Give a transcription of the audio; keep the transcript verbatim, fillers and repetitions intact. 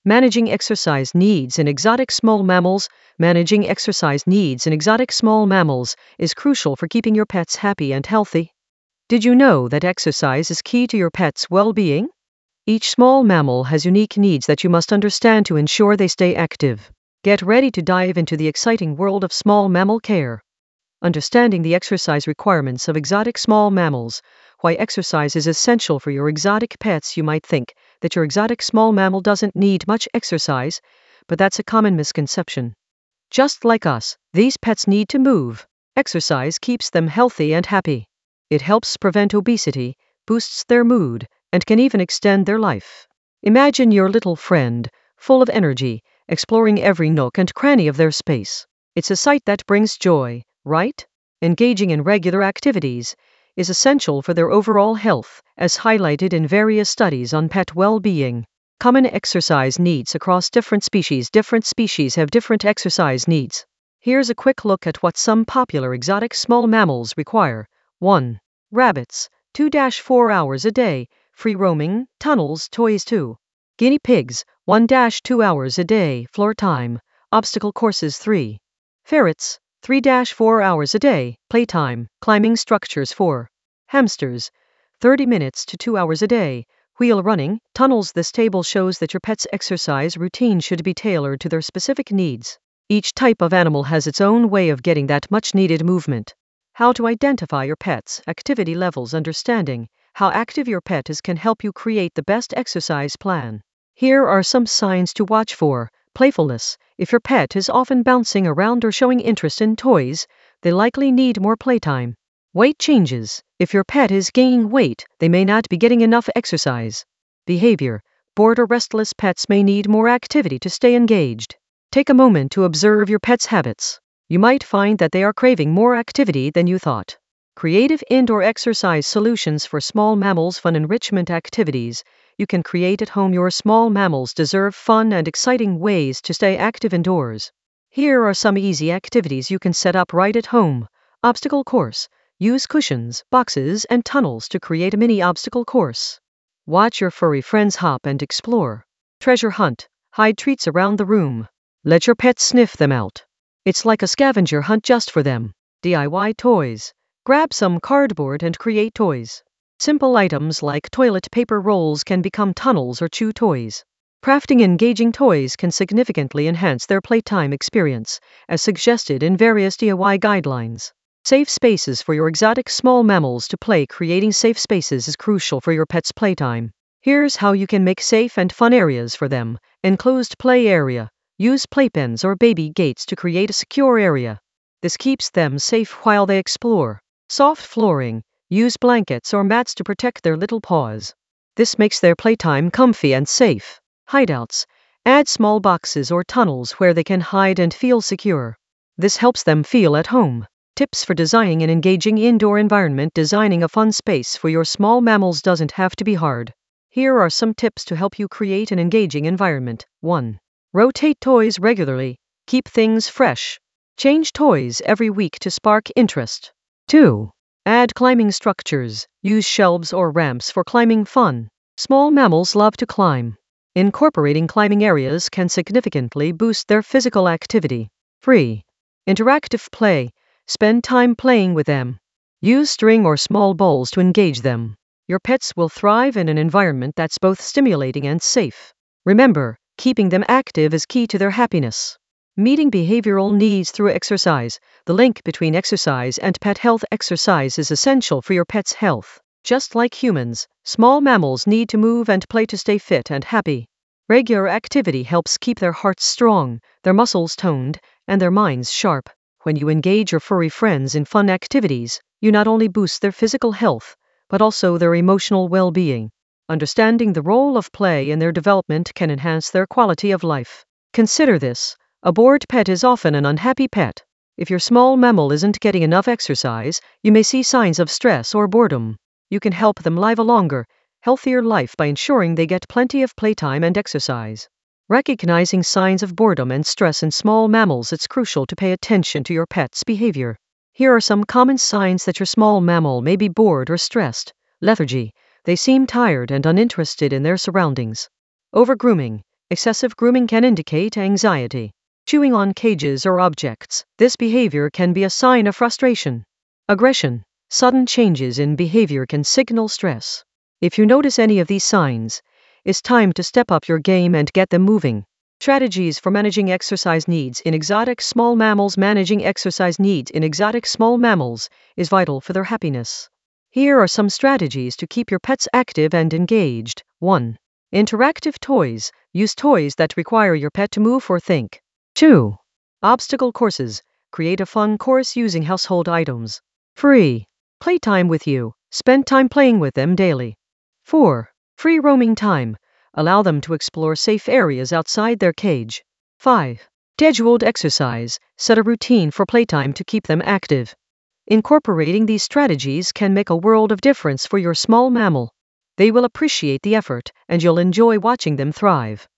Managing exercise needs in exotic small mammals. Managing exercise needs in exotic small mammals is crucial for keeping your pets happy and healthy. Did you know that exercise is key to your pet's well-being? Each small mammal has unique needs that you must understand to ensure they stay active. Get ready to dive into the exciting world of small mammal care. Understanding the exercise requirements of exotic small mammals. Why exercise is essential for your exotic pets. You might think that your exotic small mammal doesn't need much exercise, but that's a common misconception. Just like us, these pets need to move. Exercise keeps them healthy and happy. It helps prevent obesity, boosts their mood, and can even extend their life. Imagine your little friend, full of energy, exploring every nook and cranny of their space. It's a sight that brings joy, right? Engaging in regular activities is essential for their overall health, as highlighted in various studies on pet well-being. Common exercise needs across different species. Different species have different exercise needs. Here's a quick look at what some popular exotic small mammals require. one. Rabbits, two to four hours a day, free roaming, tunnels, toys. two. Guinea pigs, one to two hours a day, floor time, obstacle courses. three. Ferrets, three to four hours a day, playtime, climbing structures. four. Hamsters, thirty minutes to two hours a day, wheel running, tunnels. This table shows that your pet's exercise routine should be tailored to their specific needs. Each type of animal has its own way of getting that much needed movement. How to identify your pet's activity levels. Understanding how active your pet is can help you create the best exercise plan. Here are some signs to watch for. Playfulness. If your pet is often bouncing around or showing interest in toys, they likely need more playtime. Weight changes. If your pet is gaining weight, they may not be getting enough exercise. Behavior. Bored or restless pets may need more activity to stay engaged. Take a moment to observe your pet's habits. You might find that they are craving more activity than you thought. Creative indoor exercise solutions for small mammals. Fun enrichment activities you can create at home. Your small mammals deserve fun and exciting ways to stay active indoors. Here are some easy activities you can set up right at home. Obstacle course. Use cushions, boxes, and tunnels to create a mini obstacle course. Watch your furry friends hop and explore. Treasure hunt. Hide treats around the room. Let your pet sniff them out. It's like a scavenger hunt just for them. D I Y toys. Grab some cardboard and create toys. Simple items like toilet paper rolls can become tunnels or chew toys. Crafting engaging toys can significantly enhance their playtime experience, as suggested in various D I Y guidelines. Safe spaces for your exotic small mammals to play. Creating safe spaces is crucial for your pet's playtime. Here's how you can make safe and fun areas for them. Enclosed play area. Use playpens or baby gates to create a secure area. This keeps them safe while they explore. Soft flooring. Use blankets or mats to protect their little paws. This makes their playtime comfy and safe. Hideouts. Add small boxes or tunnels where they can hide and feel secure. This helps them feel at home. Tips for designing an engaging indoor environment. Designing a fun space for your small mammals doesn't have to be hard. Here are some tips to help you create an engaging environment. one. Rotate toys regularly. Keep things fresh. Change toys every week to spark interest. two. Add climbing structures. Use shelves or ramps for climbing fun. Small mammals love to climb. Incorporating climbing areas can significantly boost their physical activity. three. Interactive play. Spend time playing with them. Use string or small balls to engage them. Your pets will thrive in an environment that's both stimulating and safe. Remember, keeping them active is key to their happiness. Meeting behavioral needs through exercise. The link between exercise and pet health. Exercise is essential for your pet's health. Just like humans, small mammals need to move and play to stay fit and happy. Regular activity helps keep their hearts strong, their muscles toned, and their minds sharp. When you engage your furry friends in fun activities, you not only boost their physical health, but also their emotional well-being. Understanding the role of play in their development can enhance their quality of life. Consider this. A bored pet is often an unhappy pet. If your small mammal isn't getting enough exercise, you may see signs of stress or boredom. You can help them live a longer, healthier life by ensuring they get plenty of playtime and exercise. Recognizing signs of boredom and stress in small mammals. It's crucial to pay attention to your pet's behavior. Here are some common signs that your small mammal may be bored or stressed. Lethargy. They seem tired and uninterested in their surroundings. Overgrooming. Excessive grooming can indicate anxiety. Chewing on cages or objects. This behavior can be a sign of frustration. Aggression. Sudden changes in behavior can signal stress. If you notice any of these signs, it's time to step up your game and get them moving. Strategies for managing exercise needs in exotic small mammals. Managing exercise needs in exotic small mammals is vital for their happiness. Here are some strategies to keep your pets active and engaged. one. Interactive toys. Use toys that require your pet to move or think. two. Obstacle courses. Create a fun course using household items. three. Playtime with you. Spend time playing with them daily. four. Free roaming time. Allow them to explore safe areas outside their cage. five. Scheduled exercise. Set a routine for playtime to keep them active. Incorporating these strategies can make a world of difference for your small mammal. They will appreciate the effort, and you'll enjoy watching them thrive.